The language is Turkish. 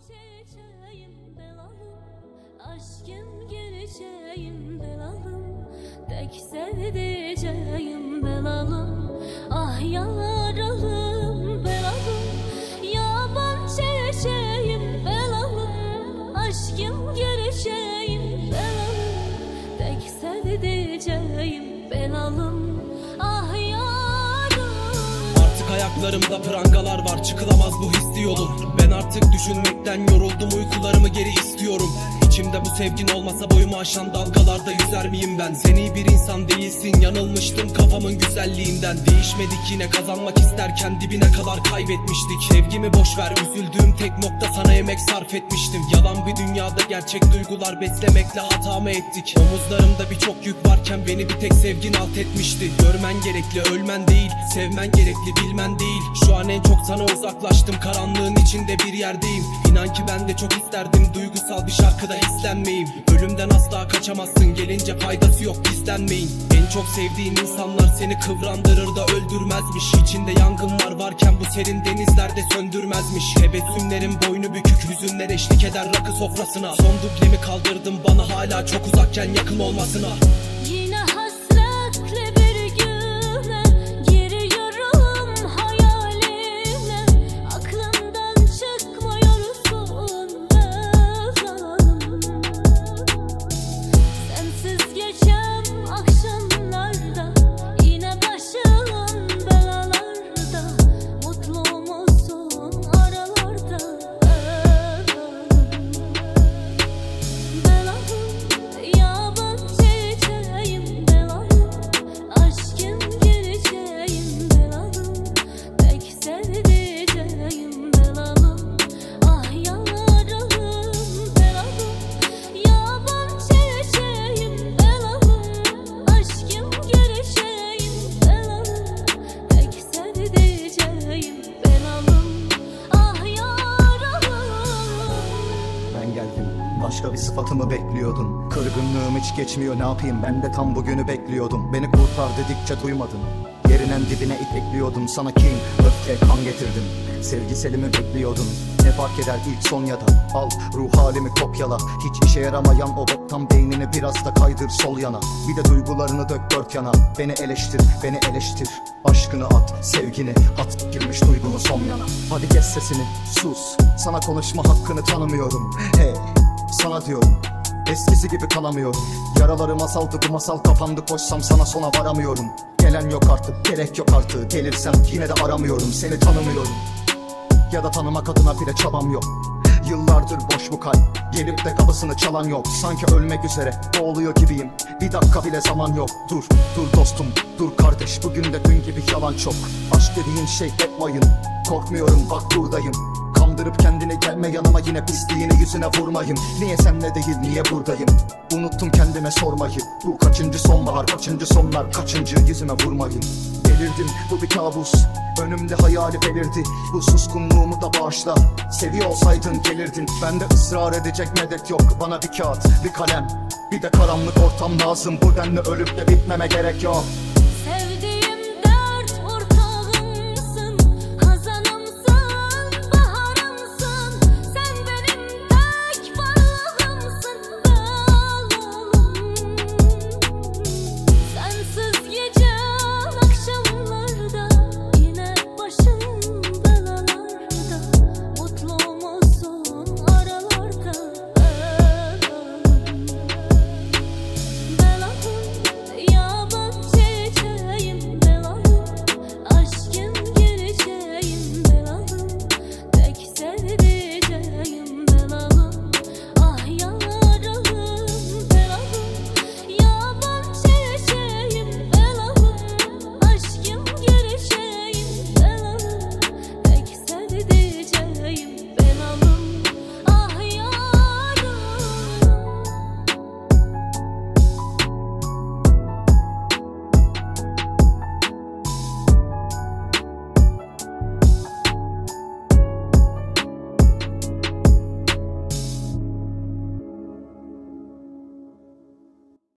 çiçeğim belalım, aşkım geleceğim belalım, tek sevdiceğim belalım, ah yaralım belalım, yaban çiçeğim belalım, aşkım geleceğim belalım, tek sevdiceğim belalım, ah yaralım. Artık ayaklarımda prangalar var, çıkılamaz bu hisli yolun. Ben artık düşünmekten yoruldum, uykularımı geri istiyorum. İçimde bu sevgin olmasa boyumu aşan dalgalarda yüzer miyim ben? Sen iyi bir insan değilsin, yanılmıştım kafamın güzelliğinden. Değişmedik yine, kazanmak isterken dibine kadar kaybetmiştik. Sevgimi boşver, üzüldüğüm tek nokta sana emek sarf etmiştim. Yalan bir dünyada gerçek duygular beslemekle hata mı ettik? Omuzlarımda birçok yük varken beni bir tek sevgin alt etmişti. Görmen gerekli, ölmen değil, sevmen gerekli, bilmen değil. Şu an en çok sana uzaklaştım, karanlığın içinde bir yerdeyim. İnan ki ben de çok isterdim duygusal bir şarkıda hislenmeyim. Ölümden asla kaçamazsın, gelince faydası yok gizlenmeyin. En çok sevdiğin insanlar seni kıvrandırır da öldürmezmiş. İçinde yangınlar varken bu serin denizlerde söndürmezmiş. Tebessümlerin boynu bükük, hüzünler eşlik eder rakı sofrasına. Son dublemi kaldırdım bana, hala çok uzakken yakın olmasına. Yine hasretle bir güne giriyorum hayaline, aklımdan çıkmıyorsun belalım. Sensiz geçen akşamlarda, yine başım belalarda, mutlu musun aralarda belalım. Belalım, yaban çiçeğim belalım, aşkım geleceğim belalım, tek sevdiceğim belalım, ah yaralım belalım, yaban çiçeğim belalım, aşkım geleceğim belalım, tek sevdiceğim belalım, ah yaralım. Ben geldim, başka bir sıfatımı bekliyordun. Kırgınlığım hiç geçmiyor, ne yapayım, ben de tam bugünü bekliyordum. Beni kurtar dedikçe duymadın, yerinen dibine itekliyordum. Sana kin, öfke, kan getirdim, sevgiselimi bekliyordun. Ne fark eder ilk son ya da al ruh halimi kopyala. Hiç işe yaramayan o boktan beynini biraz da kaydır sol yana. Bir de duygularını dök dört yana. Beni eleştir, beni eleştir. Aşkını at, sevgini at, girmiş duygunu son yana. Hadi kes sesini, sus, sana konuşma hakkını tanımıyorum. Hey, sana diyorum, eskisi gibi kalamıyorum. Yaralarım asaldı, bu masal kapandı, koşsam sana sona varamıyorum. Gelen yok artık, gerek yok artık, gelirsem yine de aramıyorum. Seni tanımıyorum, ya da tanımak adına bile çabam yok. Yıllardır boş bu kalp, gelip de kapısını çalan yok. Sanki ölmek üzere boğuluyor gibiyim, bir dakika bile zaman yok. Dur, dur dostum, dur kardeş, bugün de dün gibi yalan çok. Aşk dediğin şey hep oyun, korkmuyorum bak buradayım. Kandırıp kendini gelme yanıma, yine pisliğini yüzüne vurmayın. Niye senle değil, niye buradayım? Unuttum kendime sormayı. Bu kaçıncı sonbahar, kaçıncı sonlar, kaçıncı yüzüme vurmayın. Delirdim, bu bir kabus, önümde hayali belirdi. Bu suskunluğumu da bağışla, seviyor olsaydın gelirdin. Bende ısrar edecek medet yok, bana bir kağıt, bir kalem, bir de karanlık ortam lazım. Bu denli ölüp de bitmeme gerek yok.